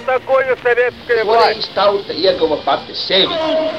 такое советская власть? Tauta ieguva pati sevi.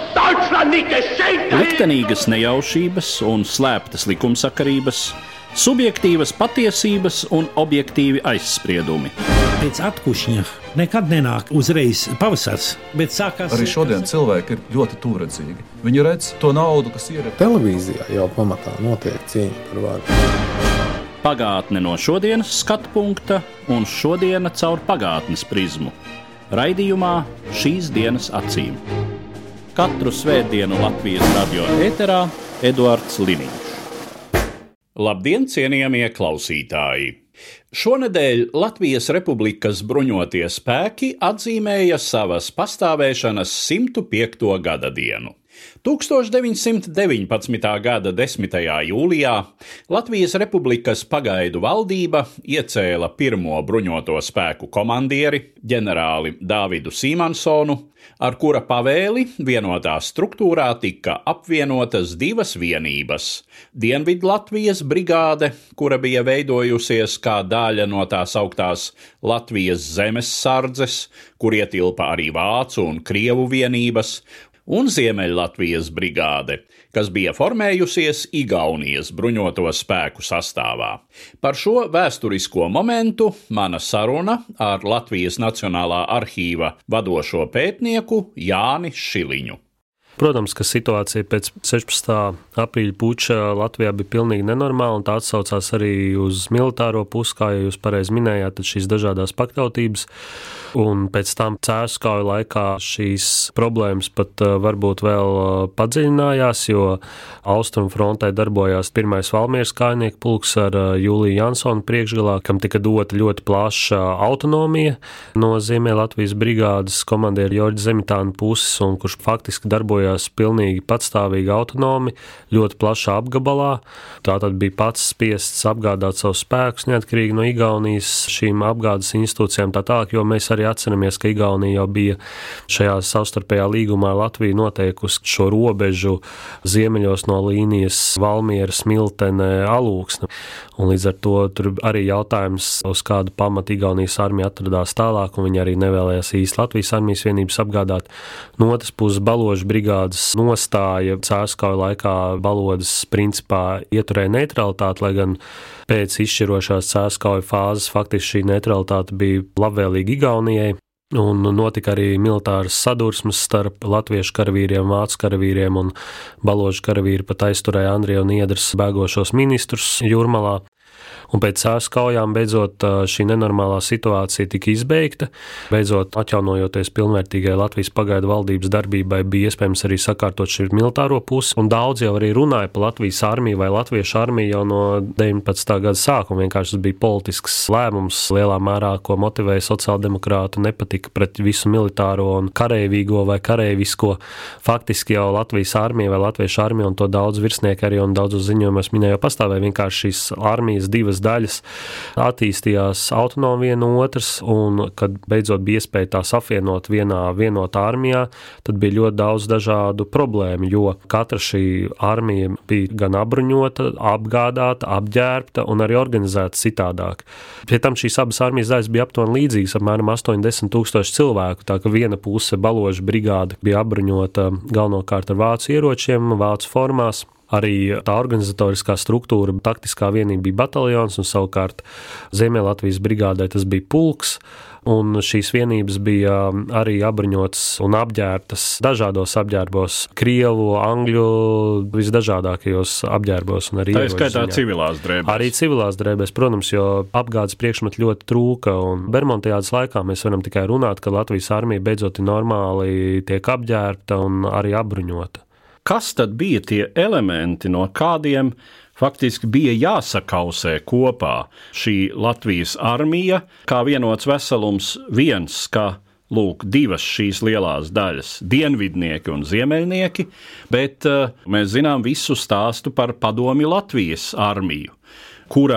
Liktenīgas nejaušības un slēptas likumsakarības, subjektīvas patiesības un objektīvi aizspriedumi. Pēc atkušņa nekad nenāk uzreiz pavasars, bet sākās... Arī šodien cilvēki ir ļoti tūredzīgi. Viņi redz to naudu, kas ir. Televīzijā jau pamatā notiek cīņa par varu. Pagātne no šodienas skatu punkta un šodiena caur pagātnes prizmu. Raidījumā Šīs dienas acīm. Katru svētdienu Latvijas radio ēterā Eduards Liniņš. Labdien, cienījamie klausītāji! Šonedēļ Latvijas Republikas bruņotie spēki atzīmēja savas pastāvēšanas 105. gada dienu. 1919. gada 10. jūlijā Latvijas Republikas pagaidu valdība iecēla pirmo bruņoto spēku komandieri ģenerāli Dāvidu Sīmansonu, ar kura pavēli vienotā struktūrā tika apvienotas divas vienības – Dienvidlatvijas brigāde, kura bija veidojusies kā daļa no tās augtās Latvijas zemes sardzes, kur ietilpa arī vācu un krievu vienības, un Ziemeļlatvijas brigāde, kas bija formējusies Igaunijas bruņoto spēku sastāvā. Par šo vēsturisko momentu mana saruna ar Latvijas Nacionālā arhīva vadošo pētnieku Jāni Šiliņu. Protams, ka situācija pēc 16. aprīļa puča Latvijā bija pilnīgi nenormāla, un tā atsaucās arī uz militāro pusi, kā jūs pareizi minējāt, tad šīs dažādās pakļautības, un pēc tam cēskauju laikā šīs problēmas pat varbūt vēl padziļinājās, jo Austrumu frontē darbojās 1. Valmieras kājnieku pulks ar Jūliju Jansonu priekšgalā, kam tika dota ļoti plaša autonomija no Ziemeļlatvijas brigādes komandiera Jorģa Zemitāna puses, un kurš faktiski darbojās pilnīgi patstāvīgi autonomi, ļoti plašā apgabalā. Tātad bija pats spiests apgādāt savus spēkus neatkarīgi no Igaunijas šīm apgādes institūcijām tā tālāk, jo mēs arī atceramies, ka Igaunija jau bija šajā savstarpējā līgumā ar Latviju noteikusi šo robežu ziemeļos no līnijas Valmiera, Smiltene, Alūksne. Un līdz ar to tur arī jautājums, uz kādu pamatu Igaunijas armija atradās tālāk, un viņi arī nevēlējās īsti Latvijas armijas vienības apgādāt. No otras puses Baložu brigādes nostāja cēskauju laikā Balodas principā ieturēja neutralitāti, lai gan pēc izšķirošās cēskauju fāzes faktiski šī neutralitāte bija labvēlīga Igaunijai. Un notika arī militāras sadursmes starp latviešu karavīriem, vācu karavīriem, un Baložu karavīri pat aizturēja Andrija un Iedras bēgošos ministrus Jūrmalā. Un pēc cēskaujām beidzot šī nenormālā situācija tika izbeigta. Beidzot, atjaunojoties pilnvērtīgai Latvijas pagaidu valdības darbībai, bija iespējams arī sakārtot šī militāro pusi. Un daudz jau arī runāja par Latvijas armiju vai latviešu armiju jau no 19. gada sākuma. Vienkārši tas bija politisks lēmums lielā mērā, ko motivēja sociāldemokrātu nepatika pret visu militāro un kareivīgo vai kareivisko. Faktiski jau Latvijas armija vai latviešu armija, un to daudz virsnieki arī un daudz uz ziņojumos minēja, pastāvēja vienkārši šīs armijas divas daļas attīstījās autonomi viena otras, un kad beidzot bija iespēja tās apvienot vienotā armijā, tad bija ļoti daudz dažādu problēmu, jo katra šī armija bija gan apbruņota, apgādāta, apģērbta un arī organizēta citādāk. Pie tam šīs abas armijas daļas bija aptuveni līdzīgas, apmēram 80 000 cilvēku, tā ka viena puse Baložu brigāde bija apbruņota galvenokārt ar vācu ieročiem, vācu formās. Arī tā organizatoriskā struktūra, taktiskā vienība bija bataljons, un savukārt Ziemeļlatvijas brigādē tas bija pulks, un šīs vienības bija arī apbruņotas un apģērbtas dažādos apģērbos, krievu, angļu, visdažādākajos apģērbos. Un arī tā ir skaitā civilās drēbēs. Arī civilās drēbēs, protams, jo apgādes priekšmeti ļoti trūka, un Bermontiādas laikā mēs varam tikai runāt, ka Latvijas armija beidzot normāli tiek apģērbta un arī apbruņota. Kas tad bija tie elementi, no kādiem faktiski bija jāsakausē kopā šī Latvijas armija, kā vienots veselums viens, kā divas šīs lielās daļas – dienvidnieki un ziemeļnieki, bet mēs zinām visu stāstu par padomju Latvijas armiju, kurā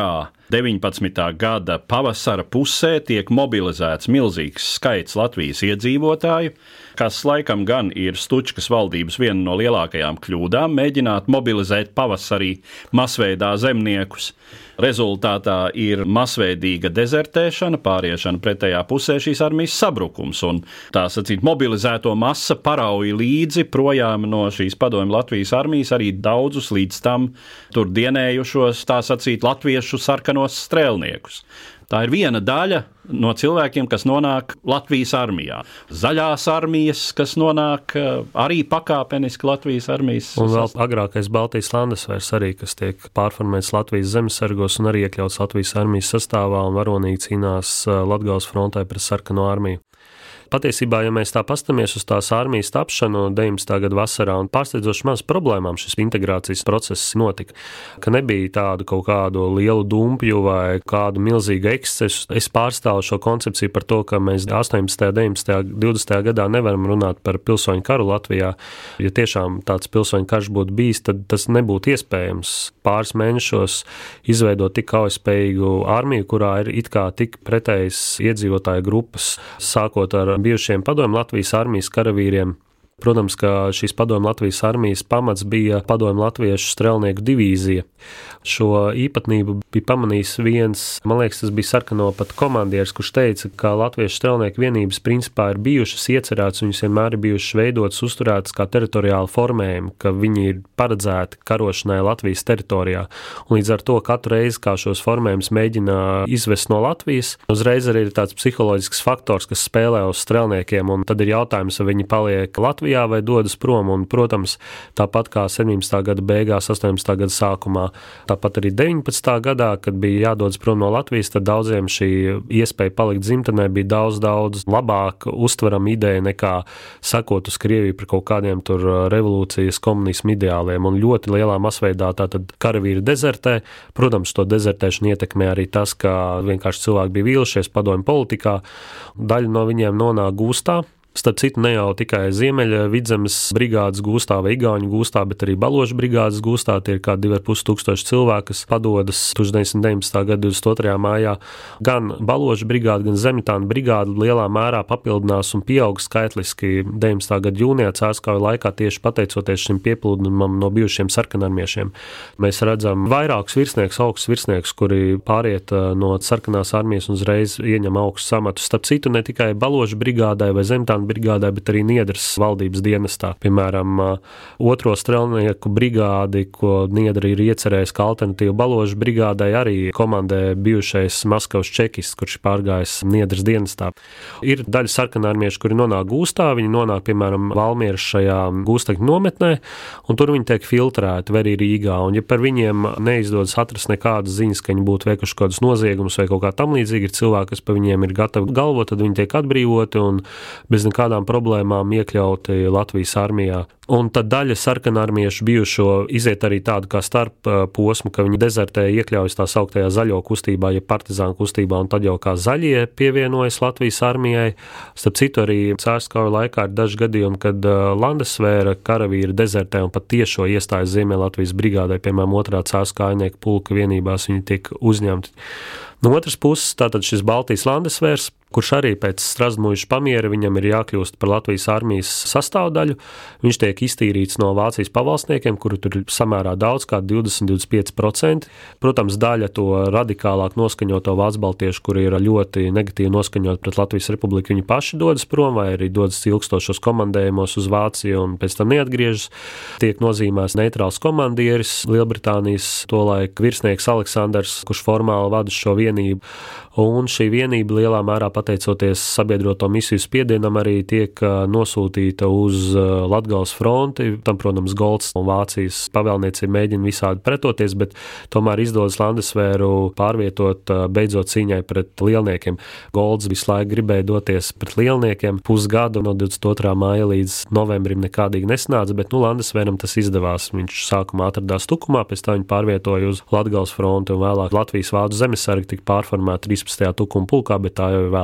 19. gada pavasara pusē tiek mobilizēts milzīgs skaits Latvijas iedzīvotāju, kas laikam gan ir Stučkas valdības viena no lielākajām kļūdām mēģināt mobilizēt pavasarī masveidā zemniekus. Rezultātā ir masveidīga dezertēšana, pāriešana pretējā pusē šīs armijas sabrukums, un tā sacīt mobilizēto masa parauja līdzi projām no šīs padomju Latvijas armijas arī daudzus līdz tam tur dienējušos, tā sacīt, latviešu sarkanos strēlniekus. Tā ir viena daļa no cilvēkiem, kas nonāk Latvijas armijā. Zaļās armijas, kas nonāk arī pakāpeniski Latvijas armijas. Un vēl agrākais Baltijas landesvērs arī, kas tiek pārformēts Latvijas zemesargos un arī iekļauts Latvijas armijas sastāvā un varonīgi cīnās Latgales frontē pret sarkano armiju. Patiesībā, ja mēs tā pastamies uz tās armijas tapšanu 19. gada vasarā, un pārsteidzoši maz problēmām šis integrācijas process notika, ka nebija tādu kaut kādu lielu dumpju vai kādu milzīgu ekscesu. Es pārstāvu šo koncepciju par to, ka mēs 18., 19., 20. gadā nevaram runāt par pilsoņu karu Latvijā. Ja tiešām tāds pilsoņu karš būtu bijis, tad tas nebūtu iespējams pāris mēnešos izveidot tik kaujaspējīgu armiju, kurā ir it kā tik pretējas iedzīvotāju grupas, sākot ar bijušiem padomju Latvijas armijas karavīriem. Protams, ka šīs padomju Latvijas armijas pamats bija padomju latviešu strelnieku divīzija. Šo īpatnību bija pamanījis viens, man liekas, tas bija sarkano pat komandieris, kurš teica, ka latviešu strelnieku vienības principā ir bijušas iecerētas, viņas vienmēr ir bijušas veidotas, uzturētas kā teritoriāli formējumi, ka viņi ir paredzēti karošanai Latvijas teritorijā. Un līdz ar to katru reizi, kā šos formējumus mēģina izvest no Latvijas, uzreiz arī ir tāds psiholoģisks faktors, kas spēlē uz strelniekiem, un tad ir jautājums, vai viņi paliek Latvijā vai dodas prom, un, protams, tāpat kā 17. gada beigās, 18. gada sākumā, tāpat arī 19. gadā, kad bija jādodas prom no Latvijas, tad daudziem šī iespēja palikt dzimtenē bija daudz labāk uztverama ideja nekā sakot uz Krieviju par kaut kādiem tur revolūcijas komunismu ideāliem, un ļoti lielā masveidā tātad karavīri dezertē. Protams, to dezertēšanu ietekmē arī tas, ka vienkārši cilvēki bija vīlušies padomju politikā, daļa no viņiem nonāk gūstā. Starp citu, ne jau tikai Ziemeļa Vidzemes brigādes gūstā vai Igauņu gūstā, bet arī Baložu brigādes gūstā. Tie ir kā 2500 cilvēki, kas padodas 1919. gada 22. mājā. Gan Baložu brigāde, gan Zemitāna brigāde lielā mērā papildinās un pieaug skaitliski 19. gada jūnijā cēskauju laikā tieši pateicoties šim pieplūdumam no bijušiem sarkanarmiešiem. Mēs redzam vairākus virsniekus, augstus virsniekus, kuri pāriet no sarkanās armijas un uzreiz ieņem augstus amatus. Starp citu, ne tikai Baložu brigādai vai Zemitāna brigādē, bet arī Niedras valdības dienestā. Piemēram, otro strelnieku brigādi, ko Niedra ir iecerējis kā alternatīvu Baložu brigādai, arī komandē bijušais Maskavas čekists, kurš pārgājis Niedras dienestā. Ir daļa sarkanarmiešu, kuri nonāk gūstā, viņi nonāk, piemēram, Valmieras šajā gūstekņu nometnē, un tur viņi tiek filtrēti, vai arī Rīgā, un ja par viņiem neizdodas atrast nekādas ziņas, ka viņi būtu veikuši kādus noziegumus vai kaut kā tam līdzīgi, ir cilvēki, kas par viņiem ir gatavi galvot, tad viņi tiek atbrīvoti un bez nekādām problēmām iekļauti Latvijas armijā. Un tad daļa sarkanarmiešu bijušo iziet arī tādu kā starp posmu, ka viņi dezertē iekļaujas tā sauktajā zaļo kustībā, ja partizānu kustībā, un tad jau kā zaļie pievienojas Latvijas armijai. Starp citu, arī cēskauju laikā ir daži gadījumi, kad landesvēra karavīri dezertē un pat tiešo iestājas Ziemeļlatvijas brigādē, piemēram, 2. cēskājnieku pulka vienībās viņi tiek uzņemti. No otras puses, tātad šis Baltijas landesvērs, kurš arī pēc Strazdmuiža pamiera viņam ir jākļūst par Latvijas armijas sastāvdaļu. Viņš tiek iztīrīts no Vācijas pavalsniekiem, kuru tur ir samērā daudz, kā 20-25%. Protams, daļa to radikālāk noskaņoto vācbaltiešu, kuri ir ļoti negatīvi noskaņot pret Latvijas republiku, viņi paši dodas prom vai arī dodas ilgstošos komandējumos uz Vāciju un pēc tam neatgriežas. Tiek nozīmēts neitrāls komandieris, Lielbritānijas tolaik virsnieks Aleksandrs, kurš formāli vada šo vienību. Un šī vienība lielā mērā pateicoties sabiedroto misiju spiedienam arī tiek nosūtīta uz Latgales fronti. Tam, protams, Golds un Vācijas pavēlniecība mēģina visādi pretoties, bet tomēr izdodas landesvēru pārvietot beidzot cīņai pret lielniekiem. Golds visu laiku gribēja doties pret lielniekiem. Pusgadu no 22. māja līdz novembrim nekādīgi nesnāca, bet landesvēram tas izdevās. Viņš sākumā atradās Tukumā, pēc tā viņa pārvietoja uz Latgales fronti un vēlāk Latvijas vācu zemesargi tika pārformēti 13. Tukuma pulkā, bet tā jau ir vēlāk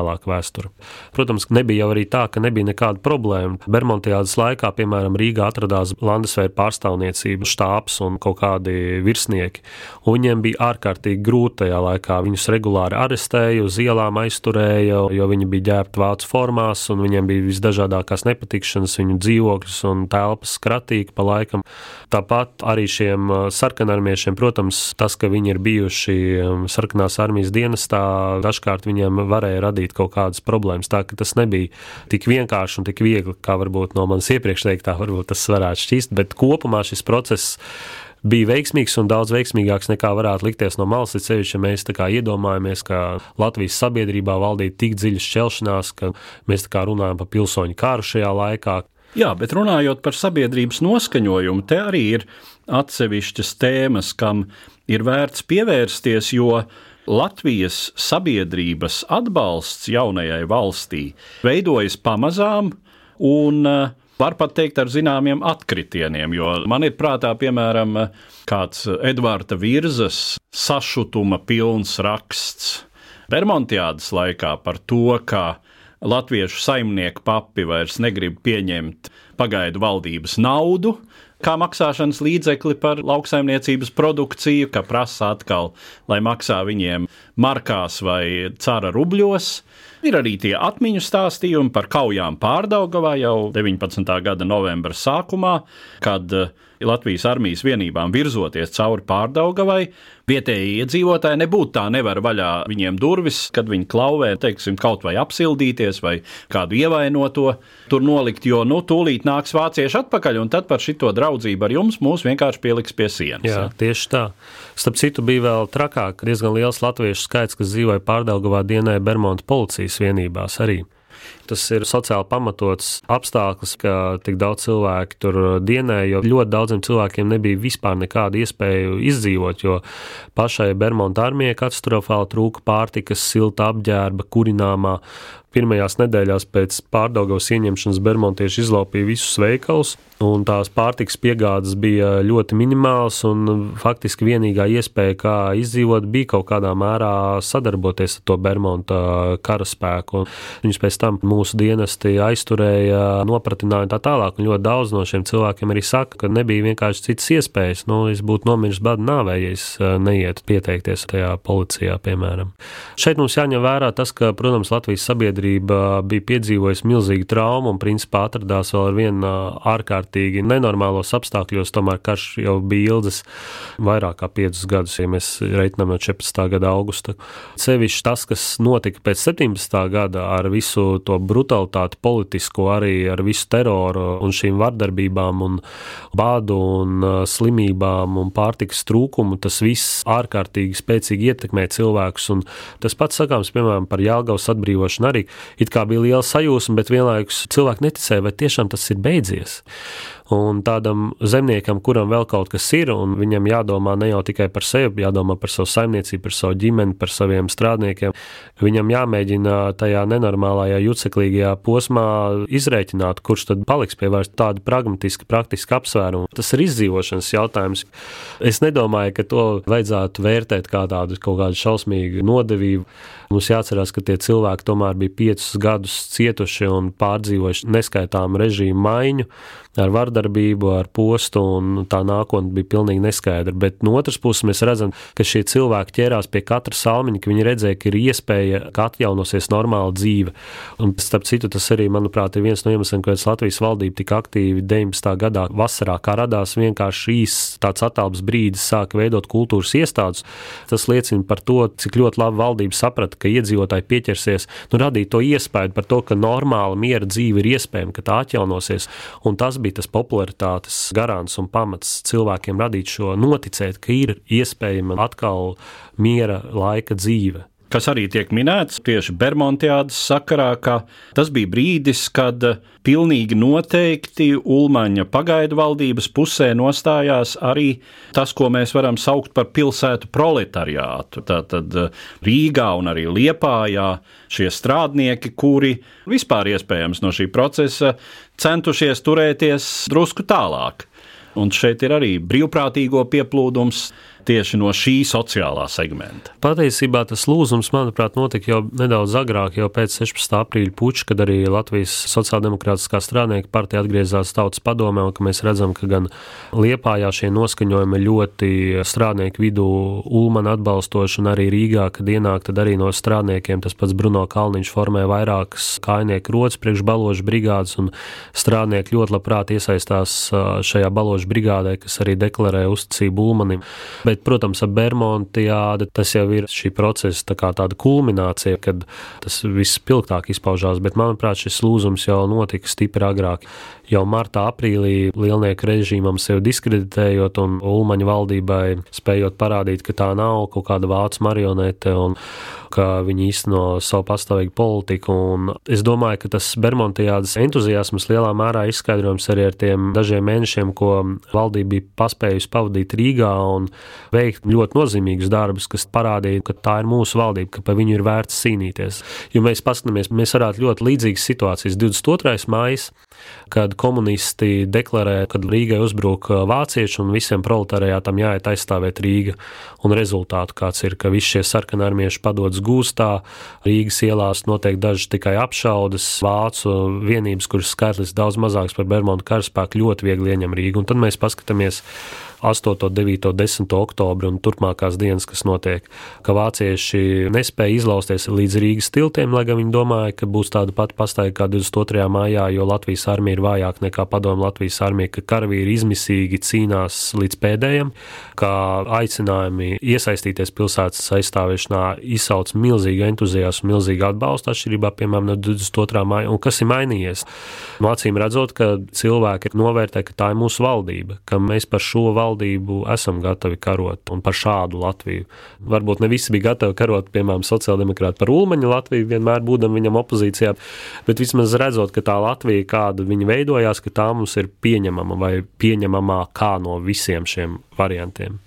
tālāk vēsture. Protams, nebija jau arī tā, ka nebija nekāda problēma. Bermontiādas laikā, piemēram, Rīgā atradās Landesvēra pārstāvniecība, štābs un kaut kādi virsnieki. Un viņiem bija ārkārtīgi grūti tajā laikā. Viņus regulāri arestēja, uz ielām aizturēja, jo viņi bija ģērbti vācu formās un viņiem bija visdažādākās nepatikšanas, viņu dzīvokļus un telpas skratīja pa laikam. Tāpat arī šiem sarkanarmiešiem, protams, tas, ka viņi ir bijuši sarkanās armijas dienestā, dažkārt viņiem varēja radīt kaut kādas problēmas. Tā, ka tas nebija tik vienkārši un tik viegli, kā varbūt no manas iepriekš teiktā, varbūt tas varētu šķist, bet kopumā šis process bija veiksmīgs un daudz veiksmīgāks nekā varētu likties no malas, sevišķi, ja mēs tā kā iedomājamies, ka Latvijas sabiedrībā valdīja tik dziļas šķelšanās, ka mēs tā kā runājam par pilsoņu kāru šajā laikā. Jā, bet runājot par sabiedrības noskaņojumu, te arī ir atsevišķas tēmas, kam ir vērts pievērsties, jo Latvijas sabiedrības atbalsts jaunajai valstī veidojas pamazām un var pat teikt ar zināmiem atkritieniem, jo man ir prātā, piemēram, kāds Edvarda Virzas sašutuma pilns raksts Bermontiādas laikā par to, ka latviešu saimnieku papi vairs negrib pieņemt pagaidu valdības naudu kā maksāšanas līdzekli par lauksaimniecības produkciju, ka prasa atkal, lai maksā viņiem markās vai cara rubļos. Ir arī tie atmiņu stāstījumi par kaujām Pārdaugavā jau 19. gada novembra sākumā, kad Latvijas armijas vienībām virzoties cauri Pārdaugavai, vietējie iedzīvotāji nebūtu tā nevar vaļā viņiem durvis, kad viņi klauvē, teiksim, kaut vai apsildīties vai kādu ievainoto tur nolikt, jo, tūlīt nāks vācieši atpakaļ un tad par šito draudzību ar jums mūs vienkārši pieliks pie sienas. Jā, tieši tā. Starp citu bija vēl trakāk, diezgan liels latviešu skaits, kas dzīvoja Pārdaugavā, dienēja Bermonta policijas vienībās arī. Tas ir sociāli pamatots apstākļus, ka tik daudz cilvēku tur dienēja, jo ļoti daudziem cilvēkiem nebija vispār nekāda iespēja izdzīvot, jo pašai Bermonta armijai katastrofāli trūka pārtikas, silta apģērba, kurināmā. Pirmajās nedēļās pēc Pārdaugavas ieņemšanas bermontieši izlaupīja visus veikalus, un tās pārtikas piegādes bija ļoti minimāls, un faktiski vienīgā iespēja, kā izdzīvot, bija kaut kādā mērā sadarboties ar to Bermonta karaspēku. Viņus pēc tam mūsu dienesti aizturēja, nopratināja tā tālāk, un ļoti daudz no šiem cilvēkiem arī saka, ka nebija vienkārši citas iespējas. Es būtu nomiris bada nāvē, ja es neietu pieteikties tajā policijā, piemēram. Šeit mums jāņem vērā tas, ka, protams, Latvijas sabiedrība bija piedzīvojusi milzīgu traumu un principā atradās vēl ar vienu ārkārtīgi nenormālos apstākļos, tomēr karš jau bija ilgs vairāk kā 5 gadus, ja mēs reiķinām no 14. gada augusta. Sevišķi tas, kas notika pēc 17. gada ar visu to brutalitāti politisko, arī ar visu teroru un šīm vardarbībām un bādu un slimībām un pārtikas trūkumu, tas viss ārkārtīgi spēcīgi ietekmē cilvēkus, un tas pats sakāms, piemēram, par Jelgavas atbrīvošanu arī. It kā bija liela sajūsma, bet vienlaikus cilvēki neticēja, vai tiešām tas ir beidzies. Un tādam zemniekam, kuram vēl kaut kas ir, un viņam jādomā ne jau tikai par sevi, jādomā par savu saimniecību, par savu ģimeni, par saviem strādniekiem, viņam jāmēģina tajā nenormālajā juceklīgajā posmā izrēķināt, kurš tad paliks pie vairs tādi pragmatiski, praktiski apsvērumi. Tas ir izdzīvošanas jautājums. Es nedomāju, ka to vajadzētu vērtēt kā tādu kaut kādu šausmīgu nodevību. Mums jāatcerās, ka tie cilvēki tomēr bija 5 gadus cietuši un pārdzīvojuši neskaitāmu režīmu maiņu ar vardarbību, ar postu, un tā nākotne bija pilnīgi neskaidra. Bet no otras puses mēs redzam, ka šie cilvēki ķērās pie katra salmiņa, ka viņi redzēja, ka ir iespēja, ka atjaunosies normāla dzīve. Un starp citu, tas arī, manuprāt, ir viens no iemesliem, kāpēc Latvijas valdība tik aktīvi 19. gadā vasarā, kā radās vienkārši tāds atālps brīdis, sāka veidot kultūras iestādus. Tas liecina par to, cik ļoti labi valdība saprata, ka iedzīvotāji pieķersies, radīt to iespēju par to, ka normāla miera dzīve ir iespējama, ka tā atjaunosies, un tas bija tas popularitātes garants un pamats cilvēkiem radīt šo noticēt, ka ir iespējama atkal miera laika dzīve. Kas arī tiek minēts tieši Bermontiādas sakarā, ka tas bija brīdis, kad pilnīgi noteikti Ulmaņa pagaidu valdības pusē nostājās arī tas, ko mēs varam saukt par pilsētu proletariātu. Tātad Rīgā un arī Liepājā šie strādnieki, kuri vispār iespējams no šī procesa centušies turēties drusku tālāk. Un šeit ir arī brīvprātīgo pieplūdums, tieši no šī sociālā segmenta? Patiesībā tas lūzums, manuprāt, notika jau nedaudz agrāk, jau pēc 16. aprīļa puča, kad arī Latvijas Sociāldemokrātiskā strādnieku partija atgriezās Tautas padomē, un ka mēs redzam, ka gan Liepājā šie noskaņojumi ļoti strādnieku vidū Ulmani atbalstoši, un arī Rīgā, kad ienāk, tad arī no strādniekiem tas pats Bruno Kalniņš formē vairākas kājnieku rotas priekš baložu brigādes, un strādnieki ļoti labprāt iesaistās šajā baložu brigādē, kas arī deklarē uzticību Ulmanim. Bet, protams, ar Bermontiādi tas jau ir šī procesa tāda kulminācija, kad tas viss pilgtāk izpaužās, bet, manuprāt, šis lūzums jau notika stipri agrāk. Jau martā, aprīlī lielnieku režīmam sevi diskreditējot un Ulmaņa valdībai spējot parādīt, ka tā nav kaut kāda vācu marionete un ka viņi īsteno savu pastāvīgu politiku. Un es domāju, ka tas Bermontiādes entuziasms lielā mērā izskaidrojums arī ar tiem dažiem mēnešiem, ko valdība bija paspējusi pavadīt Rīgā un veikt ļoti nozīmīgus darbus, kas parādīja, ka tā ir mūsu valdība, ka par viņu ir vērts cīnīties. Jo mēs paskatāmies, mēs varētu ļoti līdzīgas situācijas. 22. maijs, kad komunisti deklarē, kad Rīgai uzbruk vācieši un visiem proletariātam jāiet aizstāvēt Rīga. Un rezultātu kāds ir, ka visi šie sarkanarmieši padodas gūstā, Rīgas ielās notiek dažas tikai apšaudes, vācu vienības, kuras skaitlis daudz mazāks par Bermontu karaspēku, ļoti viegli ieņem Rīgu. Un tad mēs paskatāmies 8., 9., 10. oktobru un turpmākās dienas, kas notiek, ka vācieši nespēja izlausties līdz Rīgas tiltiem, lai gan viņi domāja, ka būs tāda pati pastaiga kā 22. maijā, jo Latvijas armija ir vājāka nekā padomu Latvijas armija, ka karavīri izmisīgi cīnās līdz pēdējiem, ka aicinājumi iesaistīties pilsētas aizstāvēšanā izsauc milzīgu entuziasmu, milzīgu atbalstu atšķirībā, piemēram, no 22. maija, un kas ir mainījies. Acīm redzot, ka cilvēki novērtē, ka tā ir mūsu valdība, ka mēs par šo valdību esam gatavi karot un par šādu Latviju. Varbūt ne visi bija gatavi karot, piemēram, sociāldemokrāti par Ulmaņa Latviju, vienmēr būdam viņam opozīcijā, bet vismaz redzot, ka tā Latvija, kāda viņa veidojās, ka tā mums ir pieņemama vai pieņemamākā no visiem šiem variantiem.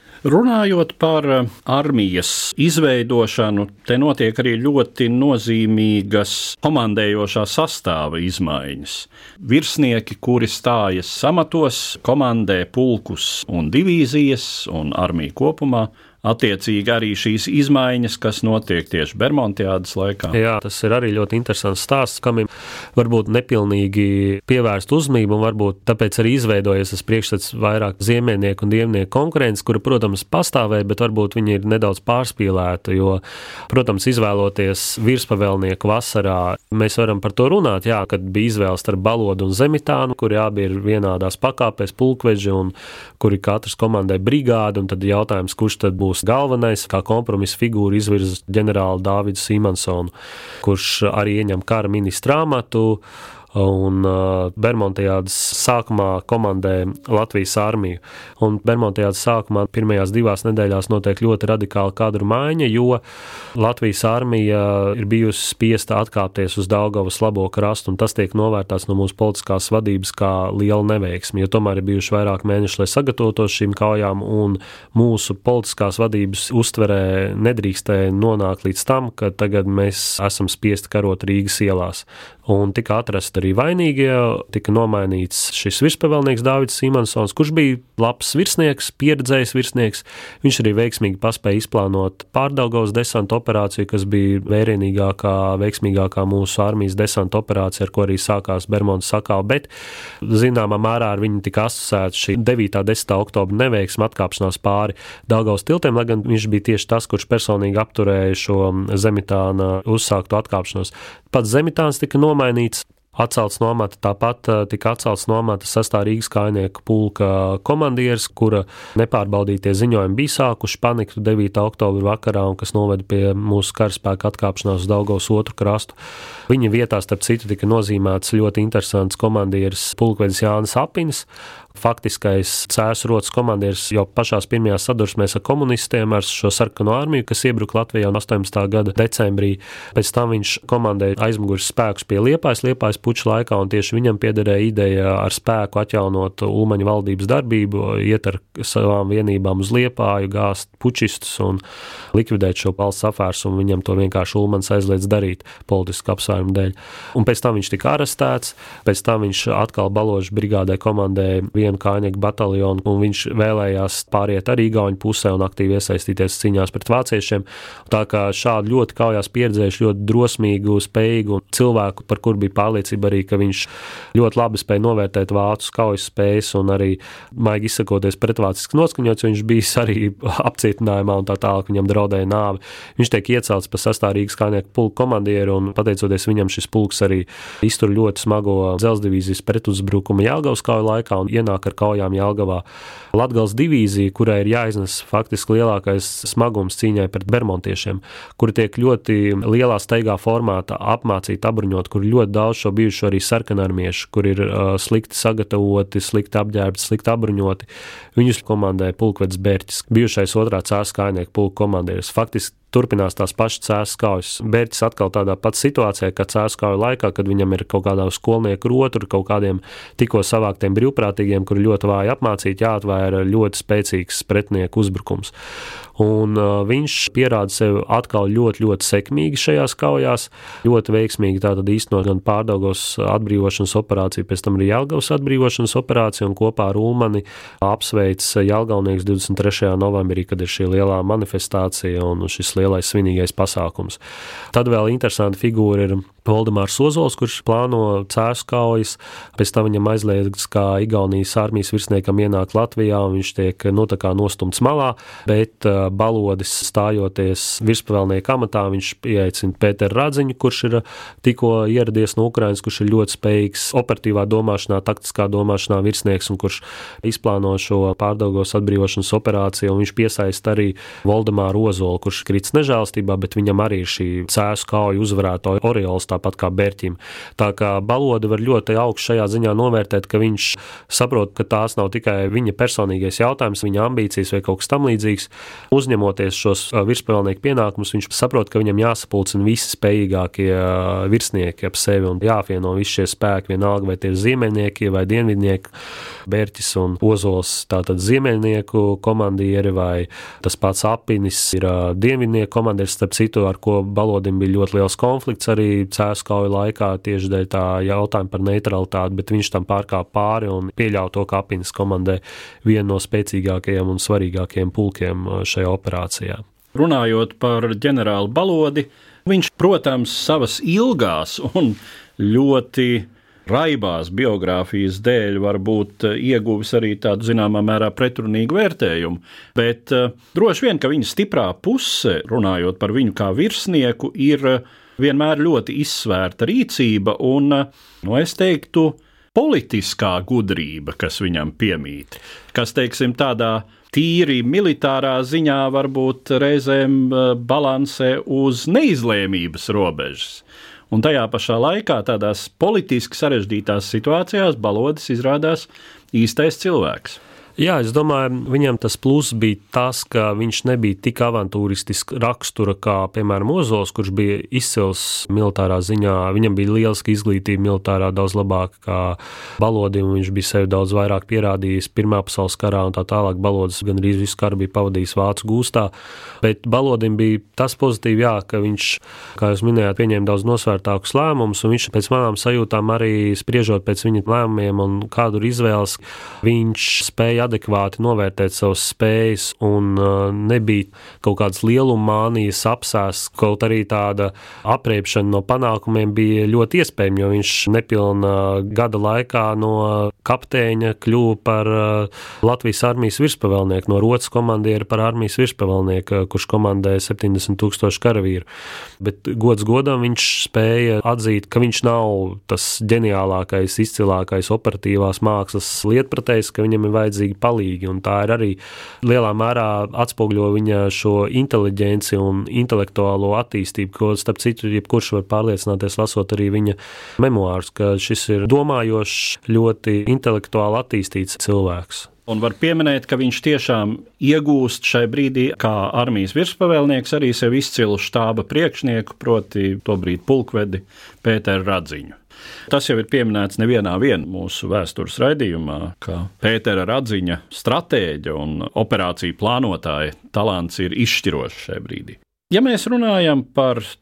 Runājot par armijas izveidošanu, te notiek arī ļoti nozīmīgas komandējošā sastāva izmaiņas. Virsnieki, kuri stājas amatos, komandē pulkus un divīzijas un armiju kopumā, attiecīgi arī šīs izmaiņas, kas notiek tieši Bermontiādes laikā. Jā, tas ir arī ļoti interesants stāsts, kam ir varbūt nepilnīgi pievērst uzmanību, un varbūt tāpēc arī izveidojies tas priekšstats vairāk ziemienieku un dievnieku konkurences, kura, protams, pastāvēja, bet varbūt viņi ir nedaudz pārspīlēta, jo, protams, izvēloties virspavēlnieku vasarā, mēs varam par to runāt, jā, kad bija izvēles starp Balodu un Zemitānu, kuri abi ir vienādās pakāpēs pulkveži un kuri katrs komandē brigādi, un tad jautājums, kurš tad būs galvenais, kā kompromisa figūra izvirza ģenerāli Dāvidu Sīmansonu, kurš arī ieņem kara ministra amatu, un Bermontiādes sākumā komandē Latvijas armiju. Un Bermontiādes sākumā pirmajās 2 nedēļās notiek ļoti radikāla kadru maiņa, jo Latvijas armija ir bijusi spiesta atkāpties uz Daugavas labo krastu, un tas tiek novērtāts no mūsu politiskās vadības kā liela neveiksme, jo tomēr ir bijuši vairāk mēneši, lai sagatavotos šīm kaujām, un mūsu politiskās vadības uztverē nedrīkstēja nonākt līdz tam, ka tagad mēs esam spiesti karot Rīgas ielās. Un tika atrast arī vainīgie, tika nomainīts šis virspavēlnieks Dāvids Sīmansons, kurš bija labs virsnieks, pieredzējis virsnieks. Viņš arī veiksmīgi paspēja izplānot Pārdaugavas desanta operāciju, kas bija vērienīgākā, veiksmīgākā mūsu armijas desanta operācija, ar ko arī sākās Bermontas sakāve, bet zināmā mērā ar viņu tika asociēta šī 9. 10. oktobra neveiksme atkāpšanās pāri Daugavas tiltiem, lai gan viņš bija tieši tas, kurš personīgi apturēja šo Zemitāna uzsākto atkāpšanos. Pats Zemitāns tika nomainīts, atcelts no amata, tāpat tika atcelts no amata 6. Rīgas kājnieku pulka komandieris, kura nepārbaudītie ziņojumi bija sākuši paniku 9. oktobra vakarā, un kas noveda pie mūsu karaspēka atkāpšanās uz Daugavas otru krastu. Viņa vietā, starp citu, tika nozīmēts ļoti interesants komandieris pulkvedis Jānis Apinis, faktiskais Cēsu rotas komandieris jau pašās pirmajās sadursmēs ar komunistiem, ar šo sarkano armiju, kas iebruka Latvijā 18. gada decembrī. Pēc tam viņš komandēja aizmugures spēkus pie Liepājas puča laikā, un tieši viņam piederēja ideja ar spēku atjaunot Ulmaņa valdības darbību, iet ar savām vienībām uz Liepāju, gāzt pučistus un likvidēt šo valsts apvērsu, un viņam to vienkārši Ulmans aizliedz darīt politisku apsvērumu dēļ. Un pēc tam viņš tika arestēts, pēc tam viņš atkal Baložu brigādē komandēja vienu kājnieku bataljonu, un viņš vēlējās pāriet arī igauņu pusē un aktīvi iesaistīties cīņās pret vāciešiem. Tā kā šādu ļoti kaujās pieredzējuši, ļoti drosmīgu, spējīgu cilvēku, par kur bija pārliecība arī, ka viņš ļoti labi spēja novērtēt vācu kaujas spējas un arī, maigi izsakoties, pretvāciski noskaņots, viņš bijis arī apcietinājumā un tā tālāk, viņam draudēja nāve. Viņš tiek iecelts par 6. Rīgas kājnieku pulka komandieru, un pateicoties viņam šis pulks arī iztur ļoti smago dzelzsdivīzijas pretuzbrukumu Jelgavas kauju laikā un ienāk ar kaujām Jelgavā. Latgales divīzija, kurai ir jāiznes faktiski lielākais smagums cīņai pret bermontiešiem, kuri tiek ļoti lielā steigā formātā apmācīti, apbruņot, kur ļoti daudz šo bijušo arī sarkanarmiešu, kur ir slikti sagatavoti, slikti apģērbti, slikti apbruņoti. Viņus komandēja pulkvedis Bērķis, bijušais 2. Cēsu kājnieku pulka komandieris. Faktiski turpinās tās pašas Cēsas kaujas. Bērķis atkal tādā pat situācijā, kā Cēsas kauju laikā, kad viņam ir kaut kādā skolnieku rotu, kaut kādiem tikko savāktiem brīvprātīgiem, kuri ļoti vāji apmācīti, jāatvēra ļoti spēcīgs pretinieku uzbrukums. Un viņš pierāda sevi atkal ļoti, ļoti sekmīgi šajās kaujās, ļoti veiksmīgi tātad īstenot gan Pārdaugavas atbrīvošanas operāciju, pēc tam arī Jelgavas atbrīvošanas operāciju, un kopā ar Ulmani apsveic jelgavnieks 23. novembrī, kad ir šī lielā manifestācija un šis lielais svinīgais pasākums. Tad vēl interesanta figūra ir Voldemārs Ozols, kurš plāno Cēsu kaujas, pēc tam viņam aizliegts, kā Igaunijas armijas virsniekam ienāk Latvijā, un viņš tiek nostumts malā, bet Balodis stājoties virspavēlnieka amatā, viņš pieaicina Pēteru Radziņu, kurš ir tikko ieradies no Ukrainas, kurš ir ļoti spējīgs operatīvā domāšanā, taktiskā domāšanā virsnieks, un kurš izplāno šo Pārdaugavas atbrīvošanas operāciju, un viņš piesaista arī Voldemāru Ozolu, kurš krits nežēlstībā, bet viņam arī ir šī Cēsu kauju uzvarētāja oriols, tāpat kā Bērķim. Tā kā Balodi var ļoti augstu šajā ziņā novērtēt, ka viņš saprot, ka tās nav tikai viņa personīgais jautājums, viņa ambīcijas vai kaut kas tam līdzīgs. Uzņemoties šos virspavēlnieku pienākumus, viņš saprot, ka viņam jāsapulcina visi spējīgākie virsnieki ap sevi un jāapvieno visi šie spēki, vienalga vai tie ir ziemeļnieki vai dienvidnieki. Bērķis un Ozols, tātad ziemeļnieku komandieri vai tas pats Apinis ir dienvidnieku komandieris, starp citu, ar ko Balodim bija ļoti liels konflikts arī Cēsu kauju laikā tieši dēļ tā jautājuma par neutralitāti, bet viņš tam pārkāpa pāri un pieļauj to, ka Apinis komandē vienu no spēcīgākajiem un svarīgākajiem pulkiem šajā operācijā. Runājot par ģenerāli Balodi, viņš, protams, savas ilgās un ļoti raibās biogrāfijas dēļ varbūt ieguvis arī tādu zināmā mērā pretrunīgu vērtējumu, bet droši vien, ka viņa stiprā puse, runājot par viņu kā virsnieku, ir vienmēr ļoti izsvērta rīcība un, es teiktu, politiskā gudrība, kas viņam piemīt, kas, teiksim, tādā tīri militārā ziņā varbūt reizēm balansē uz neizlēmības robežas. Un tajā pašā laikā tādās politiski sarežģītās situācijās Balodis izrādās īstais cilvēks. Jā, es domāju, viņam tas pluss bija tas, ka viņš nebija tik avantūristiski rakstura kā, piemēram, Ozols, kurš bija izcils militārā ziņā. Viņam bija lieliska izglītība militārā, daudz labāka kā Balodim, un viņš bija sevi daudz vairāk pierādījis Pirmā pasaules karā un tā tālāk. Balodis gan arī visu karu bija pavadījis vācu gūstā, bet Balodim bija tas pozitīvi, jā, ka viņš, kā jūs minējāt, pieņēma daudz nosvērtākus lēmumus, un viņš pēc manām sajūtām arī spriežot pēc viņa lēmumiem un kādu izvēles, viņš spēja adekvāti novērtēt savas spējas un nebija kaut kādas lieluma mānijas apsēs, kaut arī tāda apreipšana no panākumiem bija ļoti iespējama, jo viņš nepilna gada laikā no kapteiņa kļuva par Latvijas armijas virspavēlnieku, no rotas komandiera par armijas virspavēlnieku, kurš komandēja 70,000 karavīru. Bet gods godam viņš spēja atzīt, ka viņš nav tas ģeniālākais, izcilākais operatīvās mākslas lietpratējs, ka viņam ir vajadzīgi palīgi, un tā ir arī lielā mērā atspoguļo viņa šo inteliģenci un intelektuālo attīstību, ko, starp citu, jebkurš var pārliecināties, lasot arī viņa memoārus, ka šis ir domājošs, ļoti intelektuāli attīstīts cilvēks. Un var pieminēt, ka viņš tiešām iegūst šai brīdī, kā armijas virspavēlnieks, arī sev izcilu štāba priekšnieku, proti tobrīd pulkvedi Pēteru Radziņu. Tas jau ir pieminēts nevienā mūsu vēstures raidījumā, ka Pētera Radziņa stratēģa un operāciju plānotāja talants ir izšķirošs šajā brīdī. Ja mēs runājam par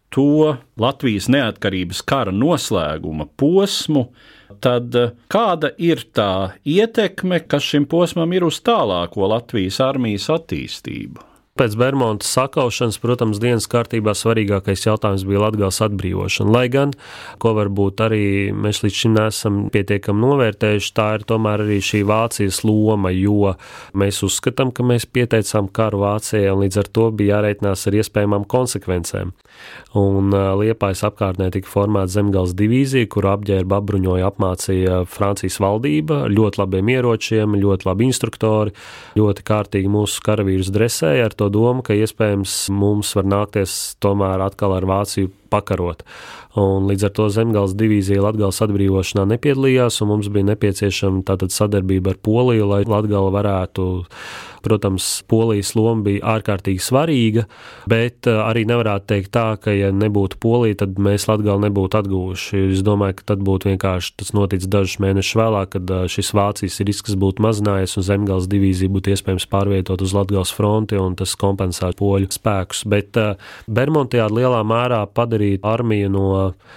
to Latvijas neatkarības kara noslēguma posmu, tad kāda ir tā ietekme, kas šim posmam ir uz tālāko Latvijas armijas attīstību? Pēc Bermontas sakaušanas, protams, dienas kārtībā svarīgākais jautājums bija Latgales atbrīvošana. Lai gan, ko varbūt arī mēs līdz šim neesam pietiekami novērtējuši, tā ir tomēr arī šī Vācijas loma, jo mēs uzskatām, ka mēs pieteicām karu Vācijai un līdz ar to bija jāreitinās ar iespējamām konsekvencēm. Un Liepājas apkārtnē tika formēta Zemgales divīzija, kuru apģērba apbruņoja, apmācīja Francijas valdība, ļoti labiem ieročiem, ļoti labi instruktori, ļoti kārtīgi mūsu karavīrus dresēja ar to domu, ka iespējams mums var nākties tomēr atkal ar Vāciju pakarot. Un līdz ar to Zemgales divīzija Latgales atbrīvošanā nepiedalījās, un mums bija nepieciešama tātad sadarbība ar Poliju, lai Latgala varētu, protams, Polijas loma bija ārkārtīgi svarīga, bet arī nevarētu teikt tā, ka ja nebūtu Polija, tad mēs Latgali nebūtu atguvuši. Es domāju, ka tad būtu vienkārši tas noticis dažus mēnešus vēlāk, kad šis Vācijas risks būtu mazinājies un Zemgales divīzija būtu iespējams pārvietot uz Latgales fronti un tas kompensētu poļu spēkus. Bet Bermontijāda lielā mērā padarīt armiju no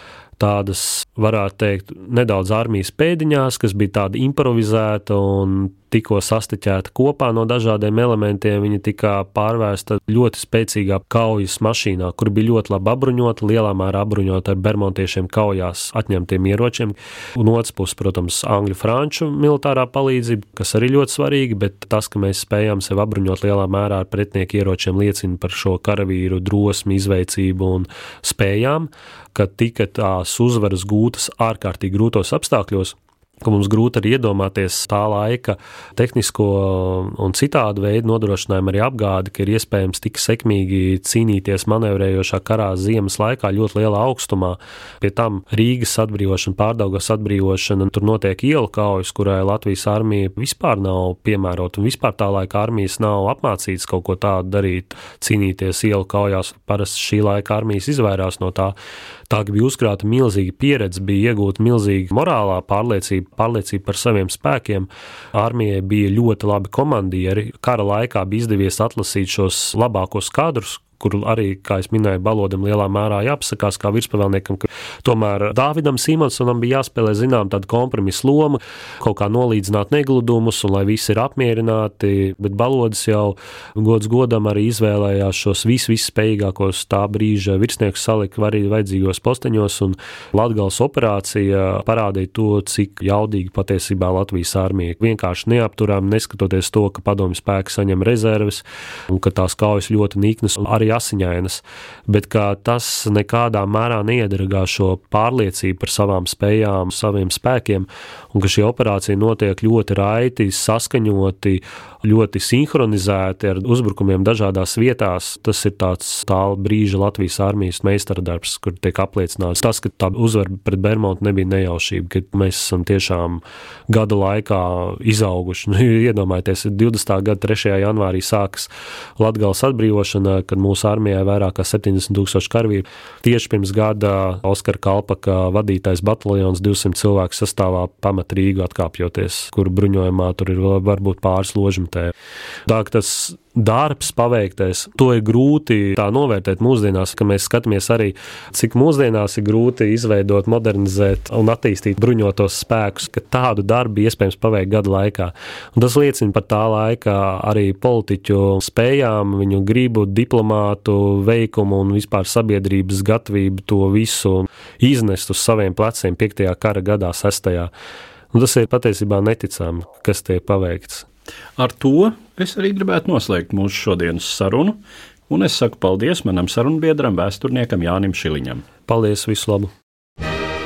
tādas, varētu teikt, nedaudz armijas pēdiņās, kas bija tāda improvizēta un tikko sastiķēta kopā no dažādiem elementiem. Viņa tika pārvērsta ļoti spēcīgā kaujas mašīnā, kur bija ļoti labi apbruņota, lielā mērā apbruņota ar bermontiešiem kaujās atņemtiem ieročiem. Un otrs puses, protams, angļu franču militārā palīdzība, kas arī ļoti svarīga, bet tas, ka mēs spējām sev apbruņot lielā mērā ar pretinieku ieročiem, liecina par šo karavīru drosmi, izveicību un spējām, ka tika tās uzvaras gūtas ārkārtīgi grūtos apstākļos, ka mums grūti arī iedomāties tā laika tehnisko un citādu veidu nodrošinājumu arī apgādi, ka ir iespējams tik sekmīgi cīnīties manevrējošā karā ziemas laikā ļoti lielā augstumā. Pie tam Rīgas atbrīvošana, Pārdaugavas atbrīvošana, tur notiek ielu kaujas, kurai Latvijas armija vispār nav piemērota un vispār tā laika armijas nav apmācītas kaut ko tādu darīt, cīnīties ielu kaujās. Parasti šī laika armijas izvairās no tā. Tā bija uzkrāta milzīga pieredze, bija iegūta milzīga morālā pārliecība par saviem spēkiem. Armijai bija ļoti labi komandieri. Kara laikā bija izdevies atlasīt šos labākos kadrus, kur arī, kā es minēju, Balodam lielā mērā jāpasakās kā virspavēlniekam, ka tomēr Dāvidam Simonsonam bija jāspēlē zinām tāda kompromisa loma, kaut kā nolīdzināt negludumus un lai visi ir apmierināti, bet Balodis jau gods godam arī izvēlējās šos visspējīgākos tā brīža virsniekus salikt arī vajadzīgos posteņos, un Latgales operācija parādīja to, cik jaudīgi patiesībā Latvijas armija vienkārši neapturām, neskatoties to, ka padomju spēki saņem rezerves un ka tās kaujas ļoti niknas un arī asiņainas, bet ka tas nekādā mērā neiedragā šo pārliecību par savām spējām, saviem spēkiem, un ka šī operācija notiek ļoti raiti, saskaņoti, ļoti sinhronizēti ar uzbrukumiem dažādās vietās. Tas ir tāds tā brīža Latvijas armijas meistardarbs, kur tiek apliecināts tas, ka tā uzvara pret Bermontu nebija nejaušība, ka mēs esam tiešām gada laikā izauguši. Iedomājieties, 20. gada 3. janvārī sākas Latgales atbrīvošana, kad mūsu armijā vairāk kā 70,000 karavīru. Tieši pirms gada Oskara Kalpaka vadītais bataljons 200 cilvēku sastāvā pamet Rīgu atkāpjoties, kur bruņojumā tur ir varbūt pāris ložumtē. Tā, ka tas darbs paveiktais, to ir grūti tā novērtēt mūsdienās, ka mēs skatāmies arī, cik mūsdienās ir grūti izveidot, modernizēt un attīstīt bruņotos spēkus, ka tādu darbu iespējams paveikt gada laikā. Un tas liecina par tā laika arī politiķu spējām, viņu gribu, diplomātu veikumu un vispār sabiedrības gatavību to visu iznest uz saviem pleciem 5. kara gadā 6. Un tas ir patiesībā neticami, kas tiek paveikts. Ar to es arī gribētu noslēgt mūsu šodienas sarunu, un es saku paldies manam sarunbiedram, vēsturniekam Jānim Šiliņam. Paldies, visu labu!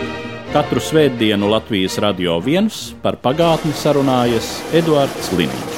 Katru svētdienu Latvijas Radio 1 par pagātni sarunājas Eduards Liniņš.